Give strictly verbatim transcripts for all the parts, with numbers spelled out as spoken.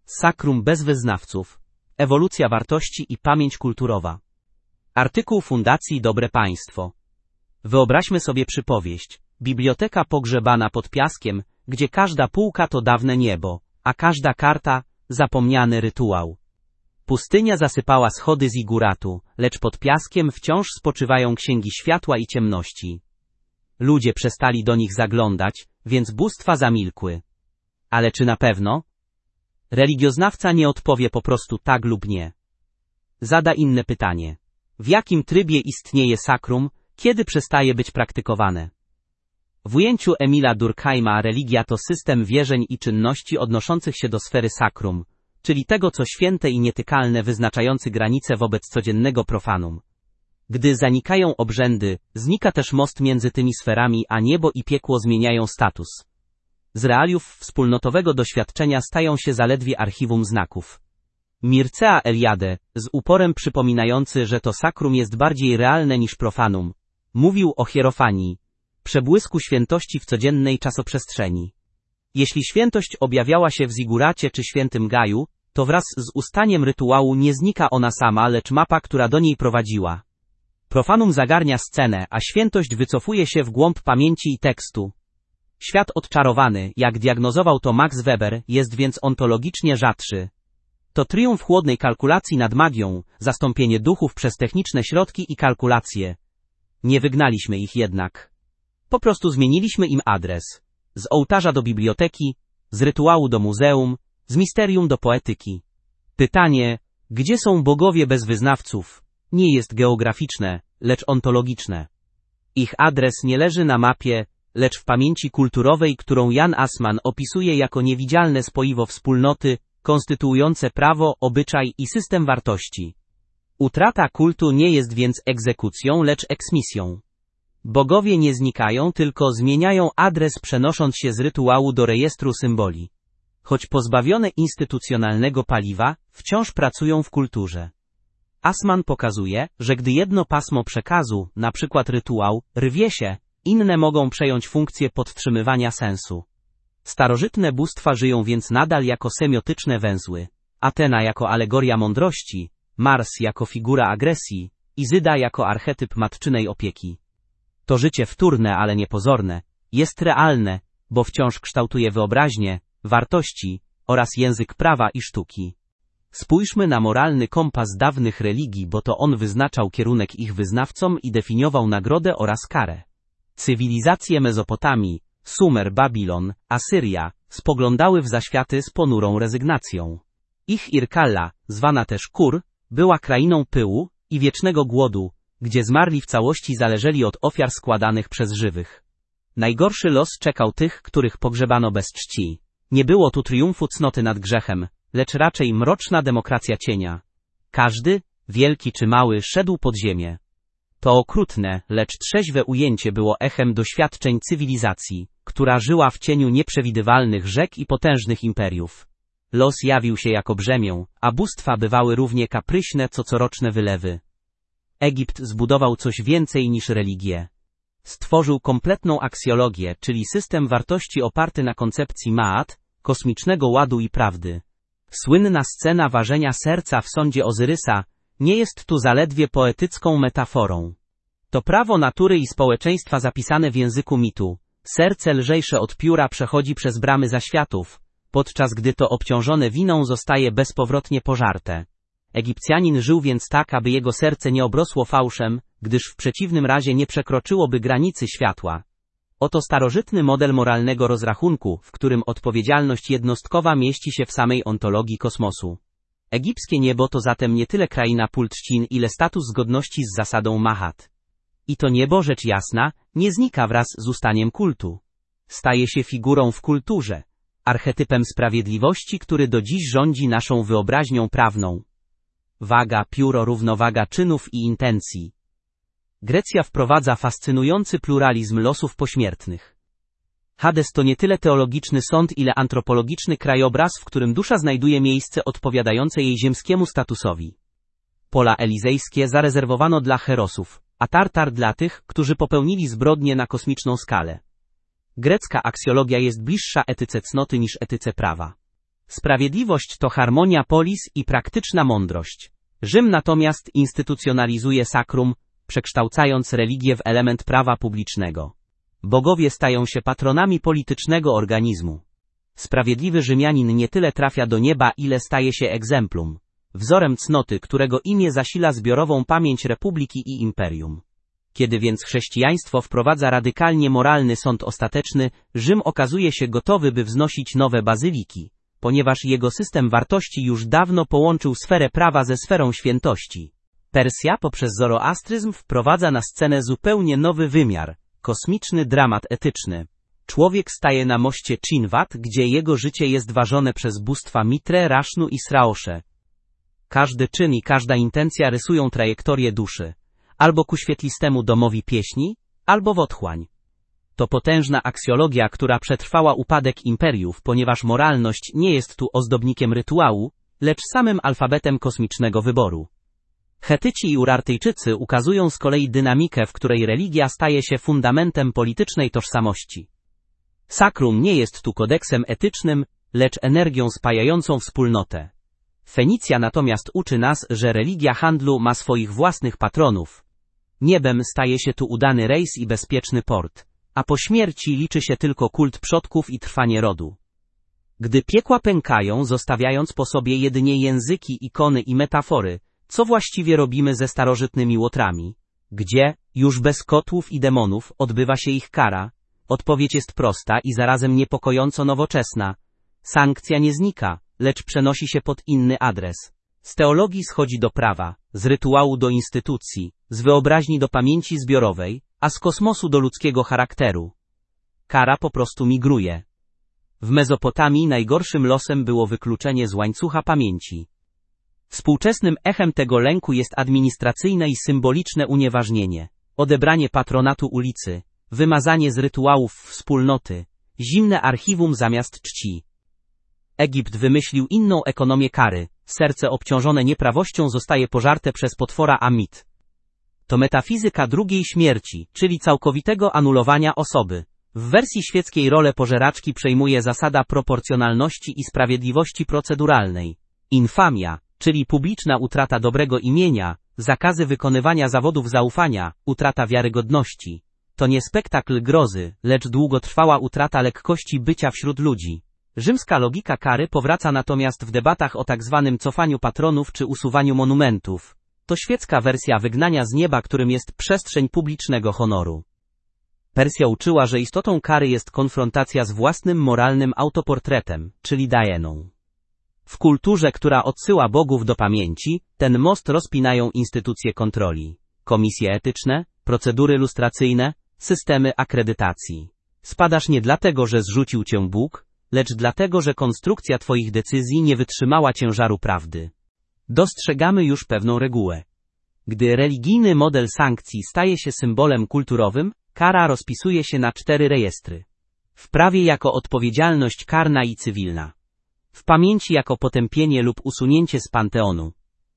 Sakrum bez wyznawców. Ewolucja wartości i pamięć kulturowa. Artykuł Fundacji Dobre Państwo. Wyobraźmy sobie przypowieść. Biblioteka pogrzebana pod piaskiem, gdzie każda półka to dawne niebo, a każda karta zapomniany rytuał. Pustynia zasypała schody ziguratu, lecz pod piaskiem wciąż spoczywają księgi światła i ciemności. Ludzie przestali do nich zaglądać, więc bóstwa zamilkły. Ale czy na pewno? Religioznawca nie odpowie po prostu tak lub nie. Zada inne pytanie. W jakim trybie istnieje sakrum, kiedy przestaje być praktykowane? W ujęciu Emila Durkheima religia to system wierzeń i czynności odnoszących się do sfery sakrum, czyli tego co święte i nietykalne wyznaczający granice wobec codziennego profanum. Gdy zanikają obrzędy, znika też most między tymi sferami, a niebo i piekło zmieniają status. Z realiów wspólnotowego doświadczenia stają się zaledwie archiwum znaków. Mircea Eliade, z uporem przypominający, że to sakrum jest bardziej realne niż profanum, mówił o hierofanii, przebłysku świętości w codziennej czasoprzestrzeni. Jeśli świętość objawiała się w ziguracie czy świętym Gaju, to wraz z ustaniem rytuału nie znika ona sama, lecz mapa, która do niej prowadziła. Profanum zagarnia scenę, a świętość wycofuje się w głąb pamięci i tekstu. Świat odczarowany, jak diagnozował to Max Weber, jest więc ontologicznie rzadszy. To triumf chłodnej kalkulacji nad magią, zastąpienie duchów przez techniczne środki i kalkulacje. Nie wygnaliśmy ich jednak. Po prostu zmieniliśmy im adres. Z ołtarza do biblioteki, z rytuału do muzeum, z misterium do poetyki. Pytanie, gdzie są bogowie bez wyznawców, nie jest geograficzne, lecz ontologiczne. Ich adres nie leży na mapie, lecz w pamięci kulturowej, którą Jan Assmann opisuje jako niewidzialne spoiwo wspólnoty, konstytuujące prawo, obyczaj i system wartości. Utrata kultu nie jest więc egzekucją, lecz eksmisją. Bogowie nie znikają, tylko zmieniają adres, przenosząc się z rytuału do rejestru symboli. Choć pozbawione instytucjonalnego paliwa, wciąż pracują w kulturze. Assmann pokazuje, że gdy jedno pasmo przekazu, na przykład rytuał, rwie się, inne mogą przejąć funkcję podtrzymywania sensu. Starożytne bóstwa żyją więc nadal jako semiotyczne węzły. Athena jako alegoria mądrości, Mars jako figura agresji, Izyda jako archetyp matczynej opieki. To życie wtórne, ale niepozorne, jest realne, bo wciąż kształtuje wyobraźnię, wartości oraz język prawa i sztuki. Spójrzmy na moralny kompas dawnych religii, bo to on wyznaczał kierunek ich wyznawcom i definiował nagrodę oraz karę. Cywilizacje Mezopotamii, Sumer, Babilon, Asyria, spoglądały w zaświaty z ponurą rezygnacją. Ich Irkalla, zwana też Kur, była krainą pyłu i wiecznego głodu, gdzie zmarli w całości zależeli od ofiar składanych przez żywych. Najgorszy los czekał tych, których pogrzebano bez czci. Nie było tu triumfu cnoty nad grzechem, lecz raczej mroczna demokracja cienia. Każdy, wielki czy mały, szedł pod ziemię. To okrutne, lecz trzeźwe ujęcie było echem doświadczeń cywilizacji, która żyła w cieniu nieprzewidywalnych rzek i potężnych imperiów. Los jawił się jako brzemię, a bóstwa bywały równie kapryśne co coroczne wylewy. Egipt zbudował coś więcej niż religię. Stworzył kompletną aksjologię, czyli system wartości oparty na koncepcji Maat, kosmicznego ładu i prawdy. Słynna scena ważenia serca w sądzie Ozyrysa nie jest tu zaledwie poetycką metaforą. To prawo natury i społeczeństwa zapisane w języku mitu. Serce lżejsze od pióra przechodzi przez bramy zaświatów, podczas gdy to obciążone winą zostaje bezpowrotnie pożarte. Egipcjanin żył więc tak, aby jego serce nie obrosło fałszem, gdyż w przeciwnym razie nie przekroczyłoby granicy światła. Oto starożytny model moralnego rozrachunku, w którym odpowiedzialność jednostkowa mieści się w samej ontologii kosmosu. Egipskie niebo to zatem nie tyle kraina pól trzcin, ile status zgodności z zasadą Mahat. I to niebo, rzecz jasna, nie znika wraz z ustaniem kultu. Staje się figurą w kulturze, archetypem sprawiedliwości, który do dziś rządzi naszą wyobraźnią prawną. Waga, pióro, równowaga czynów i intencji. Grecja wprowadza fascynujący pluralizm losów pośmiertnych. Hades to nie tyle teologiczny sąd, ile antropologiczny krajobraz, w którym dusza znajduje miejsce odpowiadające jej ziemskiemu statusowi. Pola elizejskie zarezerwowano dla herosów, a Tartar dla tych, którzy popełnili zbrodnie na kosmiczną skalę. Grecka aksjologia jest bliższa etyce cnoty niż etyce prawa. Sprawiedliwość to harmonia polis i praktyczna mądrość. Rzym natomiast instytucjonalizuje sakrum, przekształcając religię w element prawa publicznego. Bogowie stają się patronami politycznego organizmu. Sprawiedliwy Rzymianin nie tyle trafia do nieba, ile staje się egzemplum, wzorem cnoty, którego imię zasila zbiorową pamięć republiki i imperium. Kiedy więc chrześcijaństwo wprowadza radykalnie moralny sąd ostateczny, Rzym okazuje się gotowy, by wznosić nowe bazyliki, ponieważ jego system wartości już dawno połączył sferę prawa ze sferą świętości. Persja poprzez zoroastryzm wprowadza na scenę zupełnie nowy wymiar, kosmiczny dramat etyczny. Człowiek staje na moście Chinvat, gdzie jego życie jest ważone przez bóstwa Mitre, Rasznu i Sraosze. Każdy czyn i każda intencja rysują trajektorię duszy, albo ku świetlistemu domowi pieśni, albo w otchłań. To potężna aksjologia, która przetrwała upadek imperiów, ponieważ moralność nie jest tu ozdobnikiem rytuału, lecz samym alfabetem kosmicznego wyboru. Chetyci i Urartyjczycy ukazują z kolei dynamikę, w której religia staje się fundamentem politycznej tożsamości. Sakrum nie jest tu kodeksem etycznym, lecz energią spajającą wspólnotę. Fenicja natomiast uczy nas, że religia handlu ma swoich własnych patronów. Niebem staje się tu udany rejs i bezpieczny port, a po śmierci liczy się tylko kult przodków i trwanie rodu. Gdy piekła pękają, zostawiając po sobie jedynie języki, ikony i metafory, co właściwie robimy ze starożytnymi łotrami? Gdzie, już bez kotłów i demonów, odbywa się ich kara? Odpowiedź jest prosta i zarazem niepokojąco nowoczesna. Sankcja nie znika, lecz przenosi się pod inny adres. Z teologii schodzi do prawa, z rytuału do instytucji, z wyobraźni do pamięci zbiorowej, a z kosmosu do ludzkiego charakteru. Kara po prostu migruje. W Mezopotamii najgorszym losem było wykluczenie z łańcucha pamięci. Współczesnym echem tego lęku jest administracyjne i symboliczne unieważnienie, odebranie patronatu ulicy, wymazanie z rytuałów wspólnoty, zimne archiwum zamiast czci. Egipt wymyślił inną ekonomię kary, serce obciążone nieprawością zostaje pożarte przez potwora Amit. To metafizyka drugiej śmierci, czyli całkowitego anulowania osoby. W wersji świeckiej rolę pożeraczki przejmuje zasada proporcjonalności i sprawiedliwości proceduralnej. Infamia, czyli publiczna utrata dobrego imienia, zakazy wykonywania zawodów zaufania, utrata wiarygodności. To nie spektakl grozy, lecz długotrwała utrata lekkości bycia wśród ludzi. Rzymska logika kary powraca natomiast w debatach o tak zwanym cofaniu patronów czy usuwaniu monumentów. To świecka wersja wygnania z nieba, którym jest przestrzeń publicznego honoru. Persja uczyła, że istotą kary jest konfrontacja z własnym moralnym autoportretem, czyli daeną. W kulturze, która odsyła bogów do pamięci, ten most rozpinają instytucje kontroli, komisje etyczne, procedury lustracyjne, systemy akredytacji. Spadasz nie dlatego, że zrzucił cię Bóg, lecz dlatego, że konstrukcja twoich decyzji nie wytrzymała ciężaru prawdy. Dostrzegamy już pewną regułę. Gdy religijny model sankcji staje się symbolem kulturowym, kara rozpisuje się na cztery rejestry. W prawie jako odpowiedzialność karna i cywilna. W pamięci jako potępienie lub usunięcie z panteonu.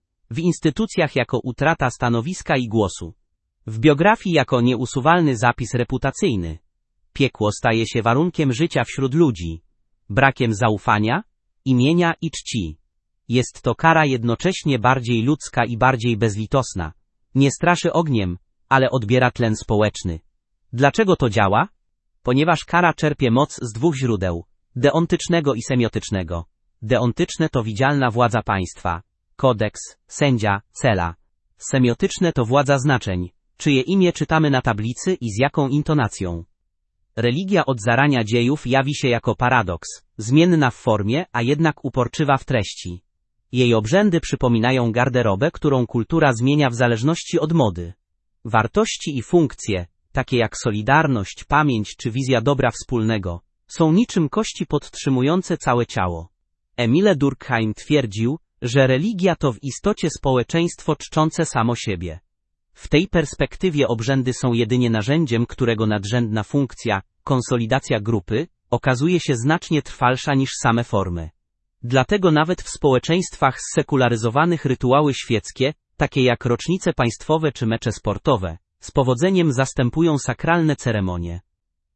W instytucjach jako utrata stanowiska i głosu. W biografii jako nieusuwalny zapis reputacyjny. Piekło staje się warunkiem życia wśród ludzi. Brakiem zaufania, imienia i czci. Jest to kara jednocześnie bardziej ludzka i bardziej bezlitosna. Nie straszy ogniem, ale odbiera tlen społeczny. Dlaczego to działa? Ponieważ kara czerpie moc z dwóch źródeł. Deontycznego i semiotycznego. Deontyczne to widzialna władza państwa. Kodeks, sędzia, cela. Semiotyczne to władza znaczeń. Czyje imię czytamy na tablicy i z jaką intonacją. Religia od zarania dziejów jawi się jako paradoks, zmienna w formie, a jednak uporczywa w treści. Jej obrzędy przypominają garderobę, którą kultura zmienia w zależności od mody. Wartości i funkcje, takie jak solidarność, pamięć czy wizja dobra wspólnego, są niczym kości podtrzymujące całe ciało. Emile Durkheim twierdził, że religia to w istocie społeczeństwo czczące samo siebie. W tej perspektywie obrzędy są jedynie narzędziem, którego nadrzędna funkcja, konsolidacja grupy, okazuje się znacznie trwalsza niż same formy. Dlatego nawet w społeczeństwach zsekularyzowanych rytuały świeckie, takie jak rocznice państwowe czy mecze sportowe, z powodzeniem zastępują sakralne ceremonie.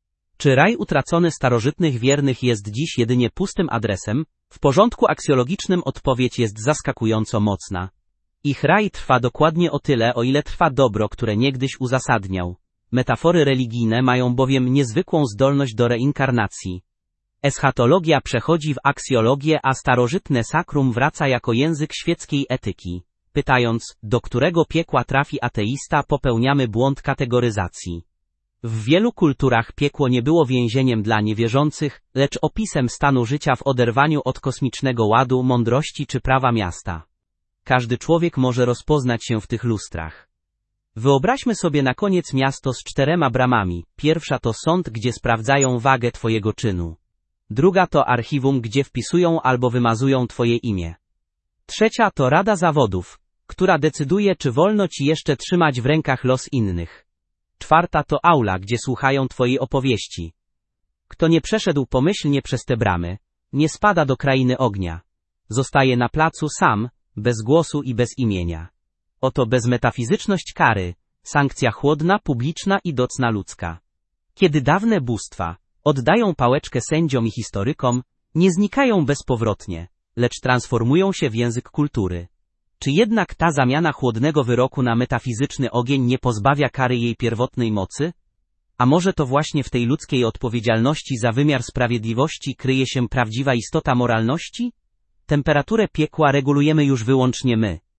Czy raj utracony starożytnych wiernych jest dziś jedynie pustym adresem? W porządku aksjologicznym odpowiedź jest zaskakująco mocna. Ich raj trwa dokładnie o tyle, o ile trwa dobro, które niegdyś uzasadniał. Metafory religijne mają bowiem niezwykłą zdolność do reinkarnacji. Eschatologia przechodzi w aksjologię, a starożytne sakrum wraca jako język świeckiej etyki. Pytając, do którego piekła trafi ateista, popełniamy błąd kategoryzacji. W wielu kulturach piekło nie było więzieniem dla niewierzących, lecz opisem stanu życia w oderwaniu od kosmicznego ładu, mądrości czy prawa miasta. Każdy człowiek może rozpoznać się w tych lustrach. Wyobraźmy sobie na koniec miasto z czterema bramami. Pierwsza to sąd, gdzie sprawdzają wagę twojego czynu. Druga to archiwum, gdzie wpisują albo wymazują twoje imię. Trzecia to rada zawodów, która decyduje, czy wolno ci jeszcze trzymać w rękach los innych. Czwarta to aula, gdzie słuchają twojej opowieści. Kto nie przeszedł pomyślnie przez te bramy, nie spada do krainy ognia. Zostaje na placu sam, bez głosu i bez imienia. Oto bezmetafizyczność kary, sankcja chłodna, publiczna i docna ludzka. Kiedy dawne bóstwa oddają pałeczkę sędziom i historykom, nie znikają bezpowrotnie, lecz transformują się w język kultury. Czy jednak ta zamiana chłodnego wyroku na metafizyczny ogień nie pozbawia kary jej pierwotnej mocy? A może to właśnie w tej ludzkiej odpowiedzialności za wymiar sprawiedliwości kryje się prawdziwa istota moralności? Temperaturę piekła regulujemy już wyłącznie my.